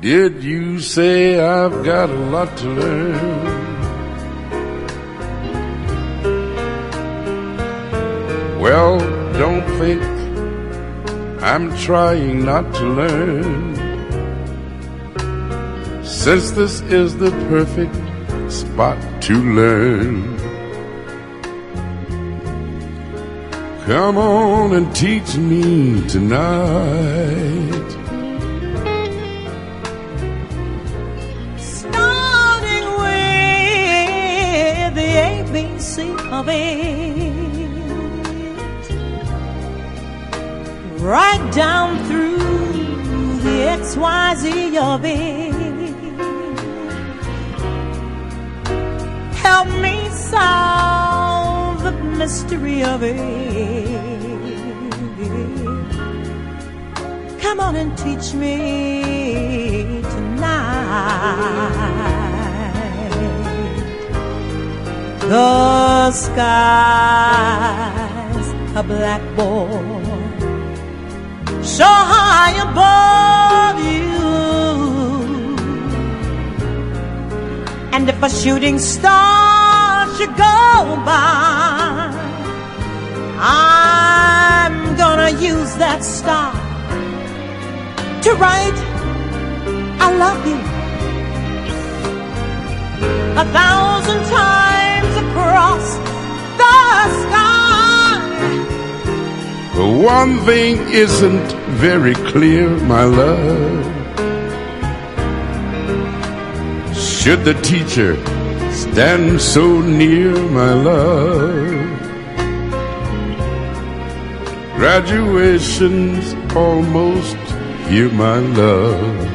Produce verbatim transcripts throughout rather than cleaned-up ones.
Did you say I've got a lot to learn? Well, don't think I'm trying not to learn, since this is the perfect spot to learn. Come on and teach me tonight. Starting with the A B C of it, right down through the X Y Z of it. Help me solve the mystery of it. Come on and teach me tonight. The sky's a blackboard so high above you, and if a shooting star should go by, I'm gonna use that star to write I love you a thousand times across the sky. But one thing isn't very clear, my love. Should the teacher stand so near, my love? Graduation's almost here, my love.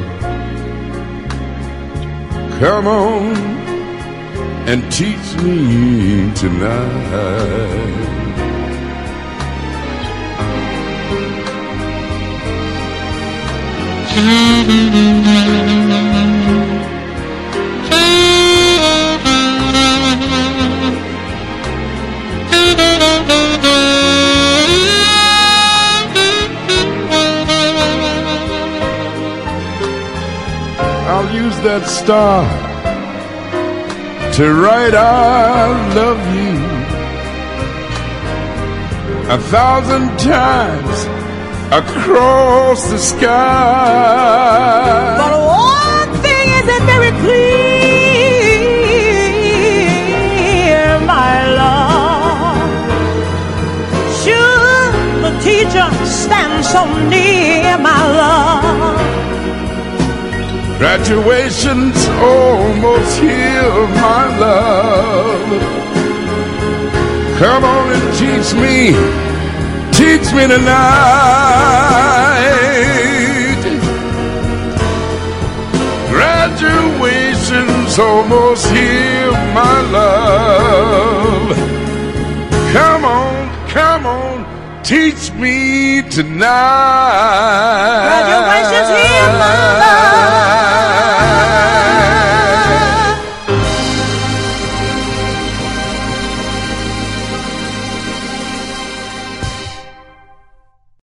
Come on and teach me tonight. I'll use that star to write I love you a thousand times across the sky. But one thing isn't very clear, my love. Should the teacher stand so near, my love? Graduation's almost here, my love. Come on and teach me, teach me tonight. Graduation's almost here, my love. Come on, come on, teach me tonight.